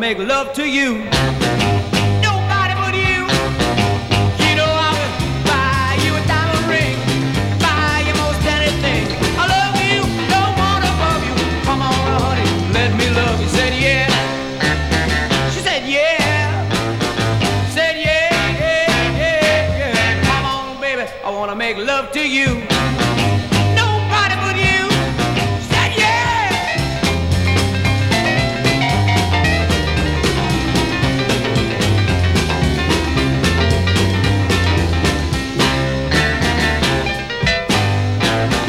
make love to you. Nobody but you. You know I would buy you a diamond ring, buy you most anything. I love you, don't want above you. Come on, honey, let me love you. Said yeah. She said yeah. Said yeah, yeah, yeah, yeah. Come on, baby, I wanna make love to you.